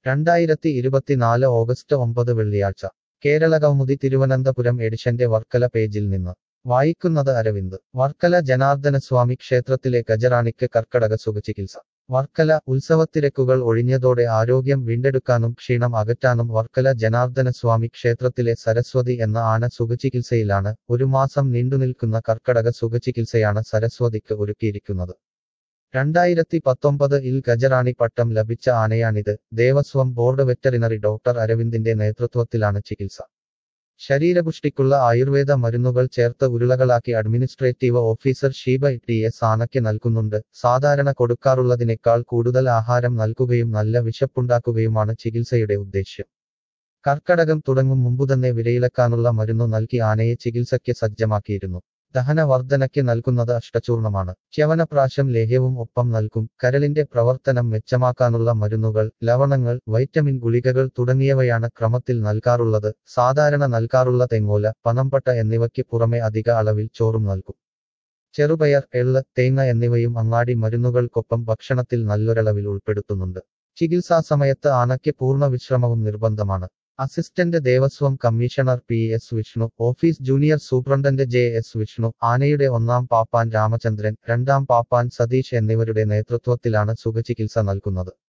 2024 August 9 വെള്ളിയാഴ്ച കേരളകൗമുദി തിരുവനന്തപുരം എഡിഷന്റെ വർക്കല പേജിൽ നിന്ന് വായിക്കുന്നത് അരവിന്ദ്. വർക്കല ജനാർദ്ദനസ്വാമി ക്ഷേത്രത്തിലെ ഗജറാണിക്ക് കർക്കടക സുഖചികിത്സ. വർക്കല ഉത്സവത്തിരക്കുകൾ ഒഴിഞ്ഞതോടെ ആരോഗ്യം വീണ്ടെടുക്കാനും ക്ഷീണം അകറ്റാനും വർക്കല ജനാർദ്ദനസ്വാമി ക്ഷേത്രത്തിലെ സരസ്വതി എന്ന ആന സുഖചികിത്സയിലാണ്. ഒരു മാസം നീണ്ടുനിൽക്കുന്ന കർക്കടക സുഖചികിത്സയാണ് സരസ്വതിക്ക് ഒരുക്കിയിരിക്കുന്നത്. 2019 ഗജറാണി പട്ടം ലഭിച്ച ആനയാണിത്. ദേവസ്വം ബോർഡ് വെറ്ററിനറി ഡോക്ടർ അരവിന്ദിന്റെ നേതൃത്വത്തിലാണ് ചികിത്സ. ശരീരപുഷ്ടിക്കുള്ള ആയുർവേദ മരുന്നുകൾ ചേർത്ത് ഉരുളകളാക്കി അഡ്മിനിസ്ട്രേറ്റീവ് ഓഫീസർ ഷീബ ടി.എസ്. ആനയ്ക്ക് നൽകുന്നുണ്ട്. സാധാരണ കൊടുക്കാറുള്ളതിനേക്കാൾ കൂടുതൽ ആഹാരം നൽകുകയും നല്ല വിശപ്പുണ്ടാക്കുകയുമാണ് ചികിത്സയുടെ ഉദ്ദേശ്യം. കർക്കടകം തുടങ്ങും മുമ്പുതന്നെ വിരയിളക്കാനുള്ള മരുന്നു നൽകി ആനയെ ചികിത്സയ്ക്ക് സജ്ജമാക്കിയിരുന്നു. ദഹനവർദ്ധനയ്ക്ക് നൽകുന്നത് അഷ്ടചൂർണമാണ്. ച്യവനപ്രാശം ലേഹ്യവും ഒപ്പം നൽകും. കരളിന്റെ പ്രവർത്തനം മെച്ചമാക്കാനുള്ള മരുന്നുകൾ, ലവണങ്ങൾ, വൈറ്റമിൻ ഗുളികകൾ തുടങ്ങിയവയാണ് ക്രമത്തിൽ നൽകാറുള്ളത്. സാധാരണ നൽകാറുള്ള തെങ്ങോല, പനമ്പട്ട എന്നിവയ്ക്ക് പുറമെ അധിക അളവിൽ ചോറും നൽകും. ചെറുപയർ, എള്ള്, തേങ്ങ എന്നിവയും അങ്ങാടി മരുന്നുകൾക്കൊപ്പം ഭക്ഷണത്തിൽ നല്ലൊരളവിൽ ഉൾപ്പെടുത്തുന്നുണ്ട്. ചികിത്സാസമയത്ത് ആനയ്ക്ക് പൂർണ്ണ വിശ്രമവും നിർബന്ധമാണ്. Assistant Devaswom commissioner P S. Vishnu, office junior superintendent J S. Vishnu, ആനയുടെ ഒന്നാം പാപ്പാൻ രാമചന്ദ്രൻ, രണ്ടാം പാപ്പാൻ സതീഷ് എന്നിവരുടെ നേതൃത്വത്തിലാണ് സുഖചികിത്സ നൽകുന്നത്.